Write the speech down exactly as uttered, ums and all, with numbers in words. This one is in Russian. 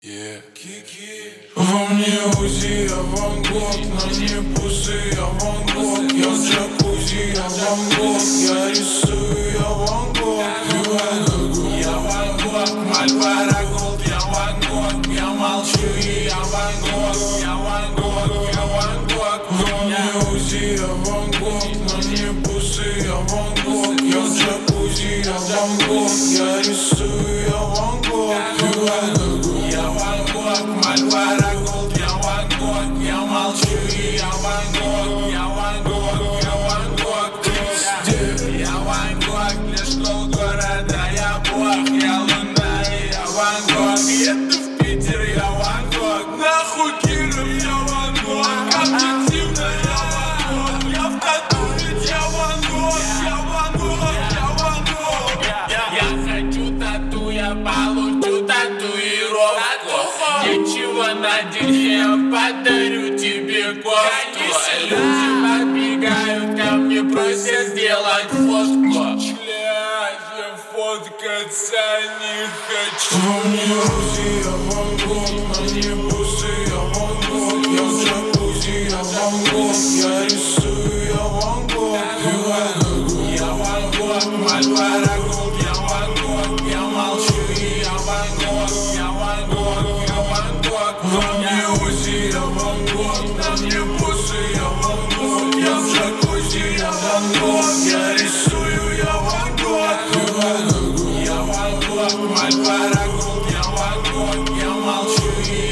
Yeah. Во мне УЗИ, я Ван Гог, на мне бусы, я Ван Гог. Я в джакузи, я Ван Гог, я рисую, я Ван Гог. Я Ван Гог, Мальборо Голд, я Ван Гог. Я молчу и я Ван Гог, я Ван Гог, я Ван Гог. Во мне УЗИ, я Ван Гог, на мне бусы, я Ван Гог. Я в джакузи, я Ван Гог, я рисую, я Ван Гог. Я Ван Гог, Мальборо Голд, я Ван Гог. Я молчу и я Ван Гог, я Ван Гог, я Ван Гог. Везде я Ван Гог, для школ города я Бог. Я Луна и я Ван Гог, это в Питер я Ван Гог. Нахуй Киров я Ван Гог, объективно я Ван Гог. Я в тату ведь я Ван Гог, я Ван Гог, я Ван Гог. Я хочу тату, я получу татуировку. Нечего надеть, я подарю тебе кофту. Люди подбегают ко мне, просят сделать фотку. Члядь, фоткаться не хочу. Во мне УЗИ, я Ван Гог, на мне бусы, я Ван Гог. Я в джакузи, я Ван Гог, я рисую, я Ван Гог. Я Ван Гог, Мальборо Голд, я Ван Гог. Я молчу и я Ван Гог, я Ван Гог, я Ван Гог. Во мне УЗИ, я Ван Гог, на мне бусы, я Ван Гог. Я в джакузи, я Ван Гог, я рисую, я Ван Гог. Я Ван Гог, Мальборо Голд, я Ван Гог. Я молчу и